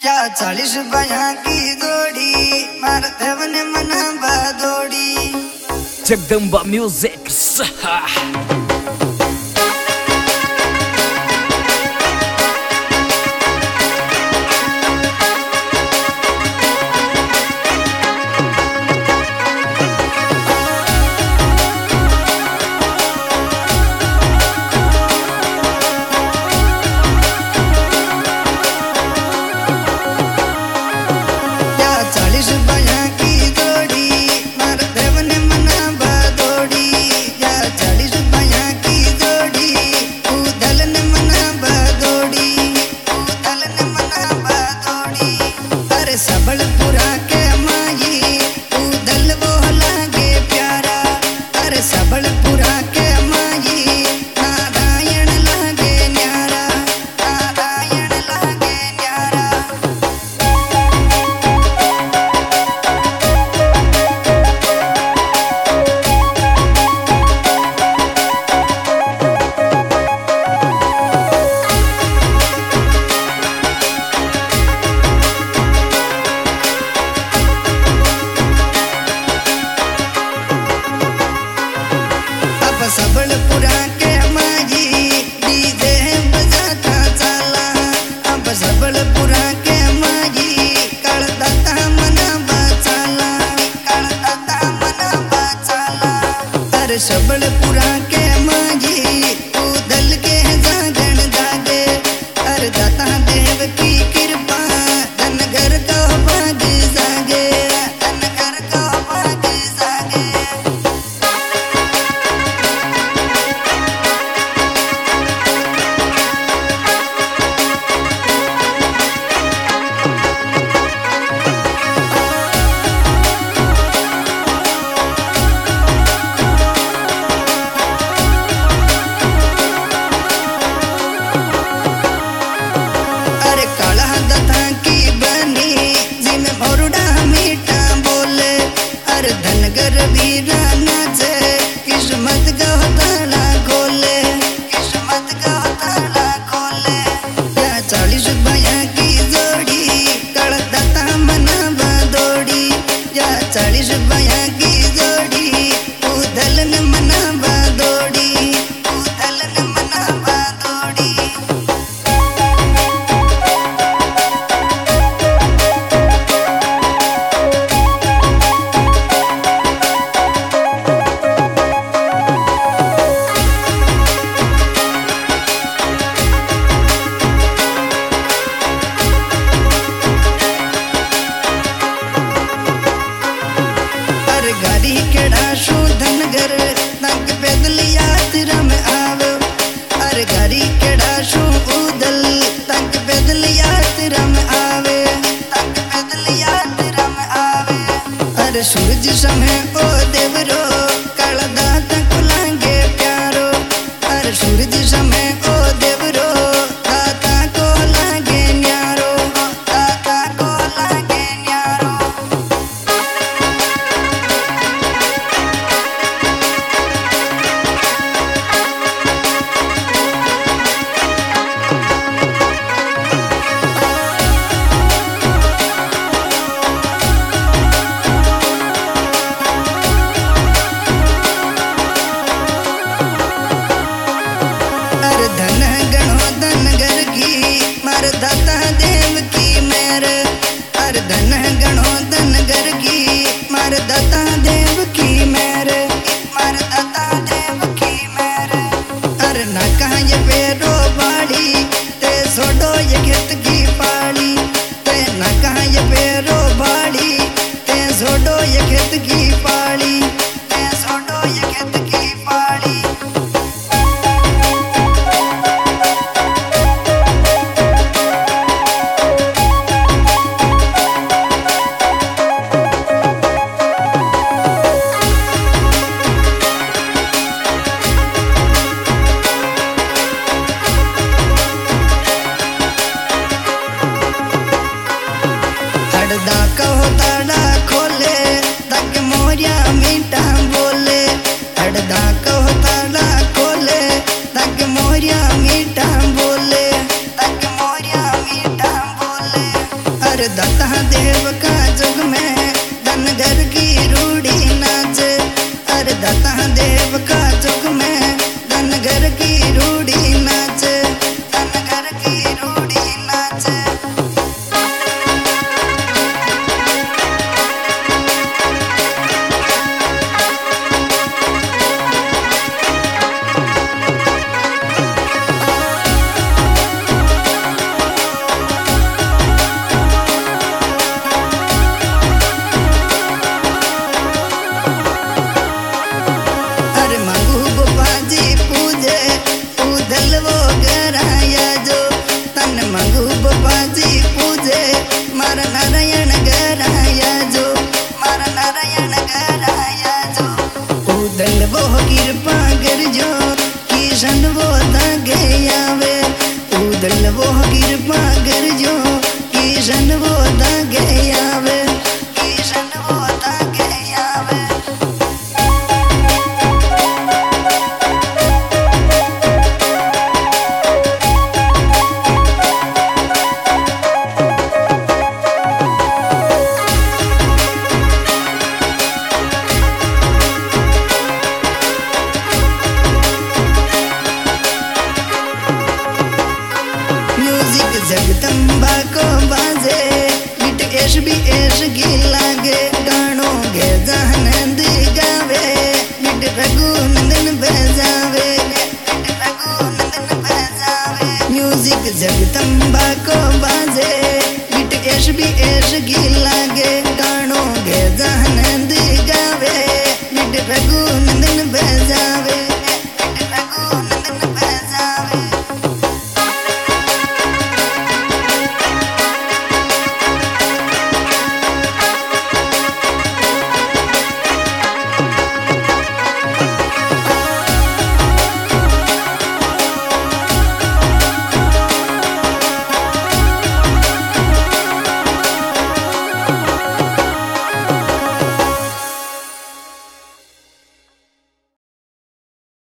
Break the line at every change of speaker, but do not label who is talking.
या 40 बया की जोड़ी मार देवने मना बादोड़ी
जगदम्बा म्यूजिक
सबलपुरा के माई उदल वो लागे प्यारा। अरे सबलपुरा के माई नारायण लागे न्यारा, नारायण लागे न्यारा। सबलपुरा के माई डीजे बजाता चला। अब सबलपुरा के माई कलदाता मना बचाला, कलदाता मना बचाला। अरे सबलपुरा के माई उदल के जागण जागे। अरे दाता देव की कृपा धनगर को भाग जागे, धनगर को भाग जागे। धनगर वीरा नाचे किस्मत का ताला खोले, किस्मत का ताला खोले। या 40 बया की जोड़ी कलदाता मना बादोड़ी। या 40 बया की जोड़ी उदल न मना बादोड़ी, उदल न मना बादोड़ी। गाड़ी केड़ा शो धनगर तक पैदल यात्रा में आवे। अरे गाड़ी केड़ा शो उदल तक पैदल यात्रा में आवे, तक पैदल यात्रा में आवे। अरे सूरज समय ओ देवरो कलदाता को लागे प्यारो। अरे सूरज समय ओ देवरो दाता को लागे न्यारो, दाता को लागे न्यारो। दाता देव की मेर। अरे धन गणो धनगर की मार दाता देव की मेर, मार दाता देव की मेर। अरे ना कहाँ ये पेरो बाड़ी ते छोड़ो ये खेत की पाड़ी। ते ना कहाँ ये पेरो बाड़ी ते छोड़ो ये खेत की पाड़ी, ते छोड़ो ये खेत की पाड़ी। कहो ताड़ा खोले तक मोरिया मीठा बोले। हड़दा कहो ताड़ा खोले तक मोरिया मीठा बोले, तक मोरिया मीठा बोले। अरे दाता देव का जुग में धन घर की रूढ़ी नाच। अरे दाता देव का जुग में धन घर की रूढ़ी नाच, धन घर की रूढ़ी नाच। मारा नारायण गराया जो, मारा नारायण गराया जो। उदल वो कृपा कर जो, किशन वो तागे आवे। उदल वो कृपा कर जो, किशन वो तागे आवे, किशन वो तागे आवे। जगदम्बा को बाजे बिट ऐश भी ऐश की लागे। गानों के जानंद गावे बिट रघुनंदन बजावे, बिट रघुनंदन बजावे। म्यूजिक जगदम्बा को बाजे बिट ऐश भी ऐश की